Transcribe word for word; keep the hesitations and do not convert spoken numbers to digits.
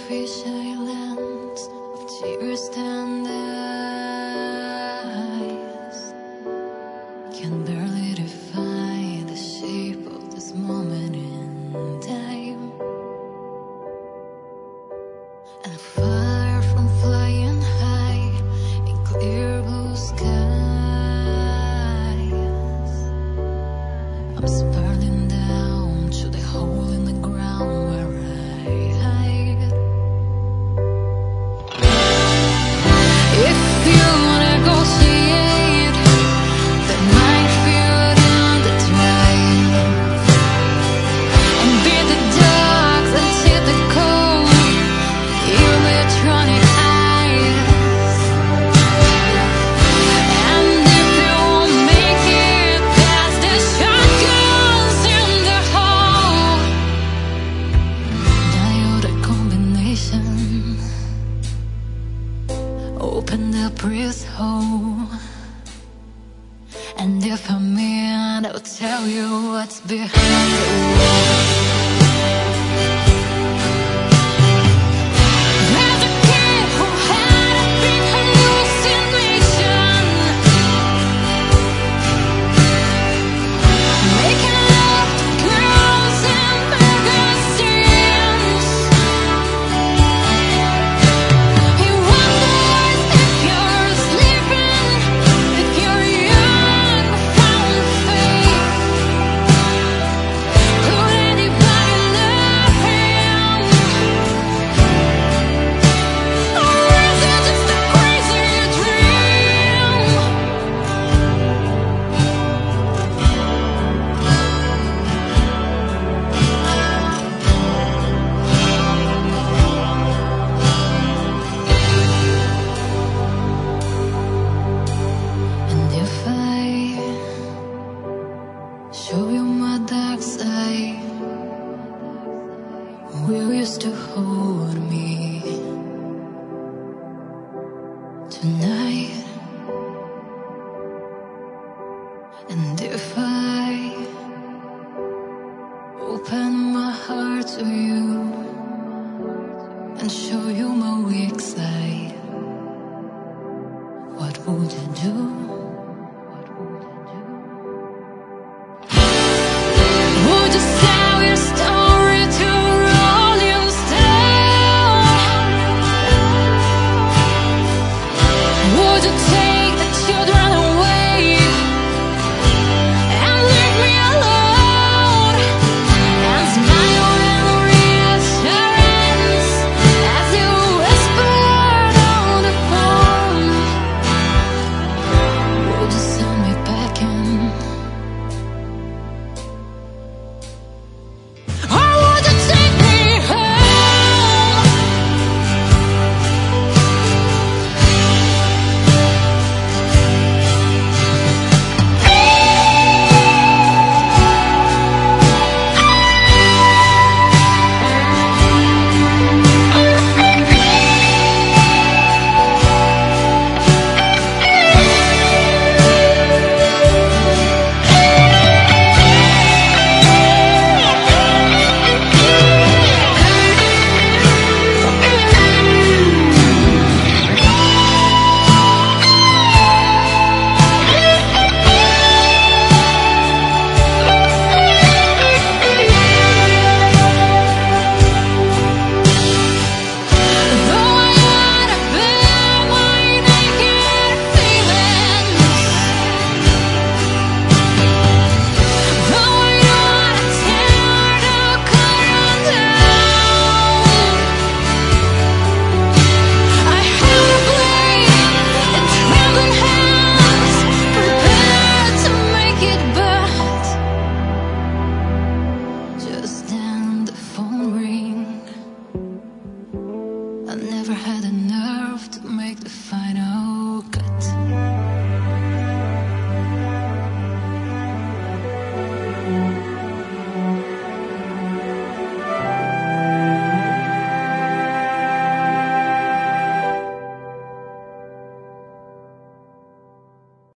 fish islands of tears and eyes can barely define the shape of this moment in time. And far from flying high in clear blue skies, I'm spiraling down to the hole in the ground where I hide. If you negotiate, that might feel in the drive, and beat the dogs and tip the cold, electronic eyes. And if you won't make it past the shotguns in the hole, diode combination, open the breeze hole. And if I'm in, I'll tell you what's behind the wall. There's a kid who had a big hallucination, making love to girls in magazines. He wonders if you're sleeping, if you're young, found faith. Could anybody love him? Or is it just a crazy dream? And if I show you my dark side, will you still hold me tonight? And if I open my heart to you and show you my weak side, what would you do?